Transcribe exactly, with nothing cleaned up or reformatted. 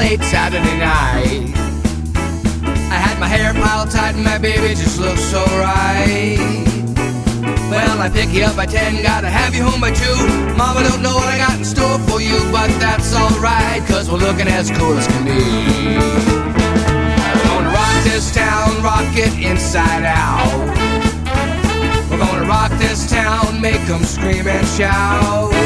late Saturday night. I had my hair piled tight and my baby just looked so right. Well, I pick you up by ten, gotta have you home by two. Mama don't know what I got in store for you, but that's alright, cause we're looking as cool as can be. We're gonna rock this town, rock it inside out. We're gonna rock this town, make them scream and shout.